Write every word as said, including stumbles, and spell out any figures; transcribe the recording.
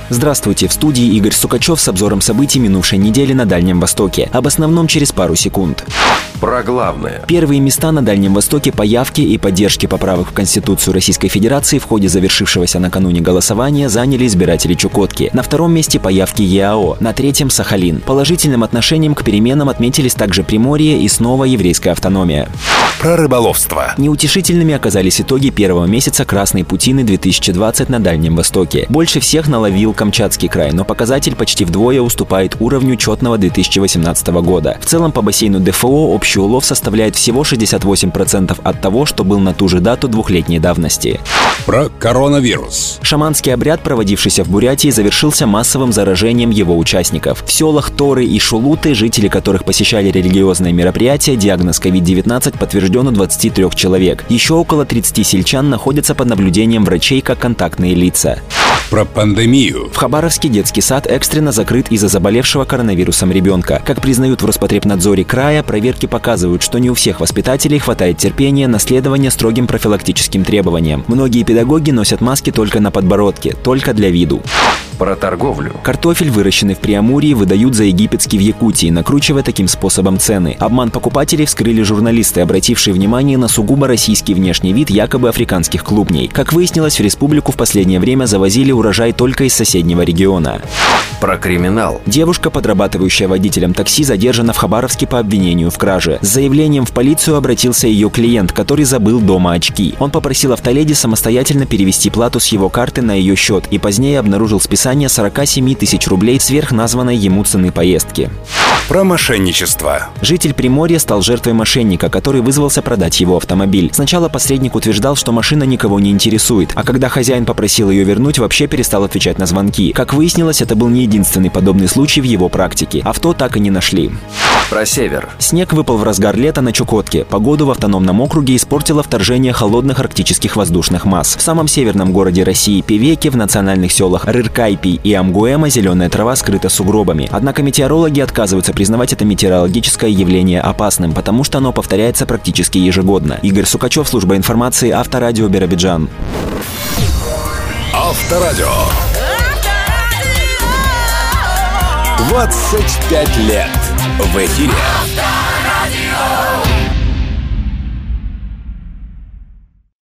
Здравствуйте, в студии Игорь Сукачев с обзором событий минувшей недели на Дальнем Востоке. Об основном через пару секунд. Про главное. Первые места на Дальнем Востоке по явке и поддержке поправок в Конституцию Российской Федерации в ходе завершившегося накануне голосования заняли избиратели Чукотки. На втором месте по явке ЕАО, на третьем – Сахалин. Положительным отношением к переменам отметились также Приморье и снова еврейская автономия. Про рыболовство. Неутешительными оказались итоги первого месяца Красной Путины две тысячи двадцать на Дальнем Востоке. Больше всех наловил Камчатский край, но показатель почти вдвое уступает уровню четного две тысячи восемнадцатого года. В целом по бассейну ДФО общий улов составляет всего шестьдесят восемь процентов от того, что был на ту же дату двухлетней давности. Про коронавирус. Шаманский обряд, проводившийся в Бурятии, завершился массовым заражением его участников. В селах Торы и Шулуты, жители которых посещали религиозные мероприятия, диагноз ковид девятнадцать подтвержден у двадцати трёх человек. Еще около тридцати сельчан находятся под наблюдением врачей как контактные лица. Про пандемию. В Хабаровске детский сад экстренно закрыт из-за заболевшего коронавирусом ребенка. Как признают в Роспотребнадзоре края, проверки показывают, что не у всех воспитателей хватает терпения на следование строгим профилактическим требованиям. Многие педагоги носят маски только на подбородке, только для виду. Про торговлю. Картофель, выращенный в Преамурье, выдают за египетский в Якутии, накручивая таким способом цены. Обман покупателей вскрыли журналисты, обратившие внимание на сугубо российский внешний вид якобы африканских клубней. Как выяснилось, в республику в последнее время завозили урожай только из соседнего региона. Про криминал. Девушка, подрабатывающая водителем такси, задержана в Хабаровске по обвинению в краже. С заявлением в полицию обратился ее клиент, который забыл дома очки. Он попросил автоледи самостоятельно перевести плату с его карты на ее счет и позднее обнаружил списание сорок семь тысяч рублей сверх названной ему цены поездки. Про мошенничество. Житель Приморья стал жертвой мошенника, который вызвался продать его автомобиль. Сначала посредник утверждал, что машина никого не интересует, а когда хозяин попросил ее вернуть, вообще перестал отвечать на звонки. Как выяснилось, это был не единственный подобный случай в его практике. Авто так и не нашли. Про север. Снег выпал в разгар лета на Чукотке. Погоду в автономном округе испортило вторжение холодных арктических воздушных масс. В самом северном городе России Певеке, в национальных селах Рыркайпи и Амгуэма зеленая трава скрыта сугробами. Однако метеорологи отказываются признавать это метеорологическое явление опасным, потому что оно повторяется практически ежегодно. Игорь Сукачев, служба информации, Авторадио Биробиджан. Авторадио. двадцать пять лет в эфире.